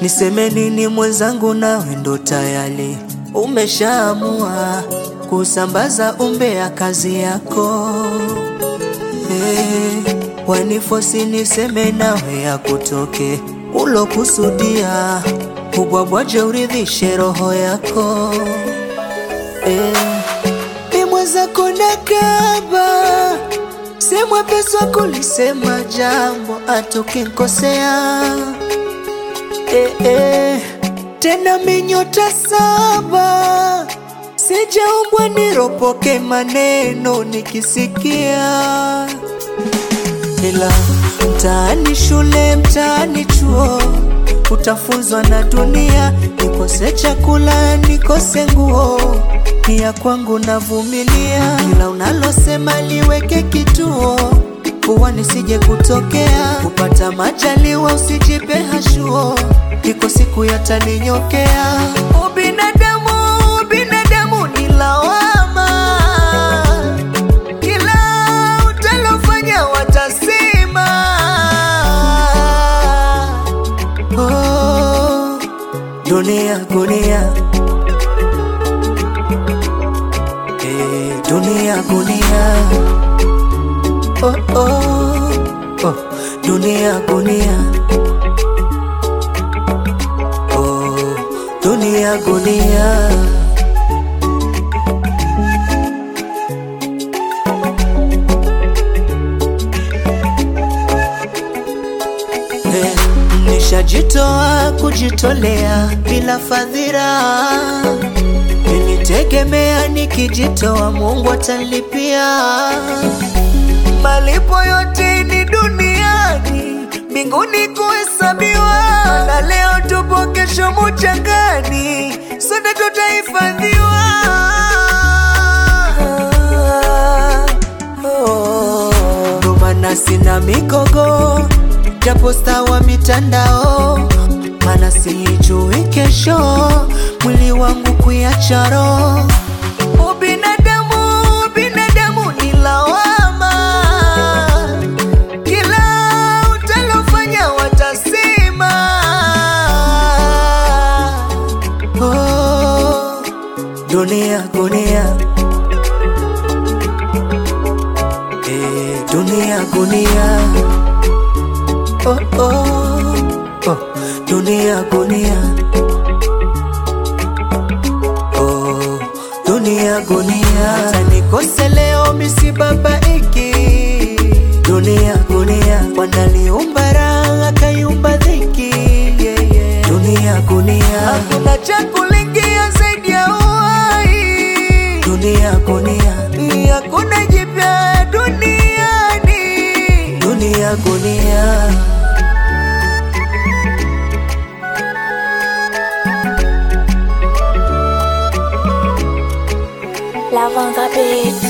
Niseme nini mwenzangu, nawe ndo tayari umeshaamua kusambaza umbea kazi yako. Wanifosi niseme nawe ya kutoke ulo kusudia, ubwabwaje uridhishe roho yako. Ni mwenzako nakaba, si mwepesi wa kulisema jambo atukinkosea. Tena minyota 7, sijaumbwa niropoke maneno nikisikia. Ila mtaani shule, mtaani chuo, utafunzwa na dunia. Nikose chakula, nikose nguo, ni ya kwangu navumilia. Kila unalosema liweke kituo, kuwa nisije kutokea. Kupata majaliwa usijipe hashuo, iko siku yataninyokea. Ubinadamu, binadamu ni lawama, kila utalofanya watasema. Dunia, dunia, dunia, dunia, dunia, dunia, dunia, dunia. Nishajitoa kujitolea bila fadhila, nilitegemea nikijitoa Mungu atanilipia. Malipo yote ni duniani, mbinguni kuhesabiwa. Na leo tupo, kesho mchangani, sote tutahifadhiwa. Ndo maana sina mikogo, japo star wa mitandao, mana sijui kesho mwili wangu kuiacha roho. Ubinadamu, binadamu ni lawama, kila utalofanya watasema. Dunia, dunia, dunia, dunia, dunia, dunia, dunia, dunia. Hata nikose leo misibabaiki. Dunia, dunia, wanaliumba raha kayumba dhiki. Dunia, dunia, hakuna cha kulingia zaidi ya uhai. Dunia, dunia, hakuna jipya duniani. Dunia, dunia. Love on the beat.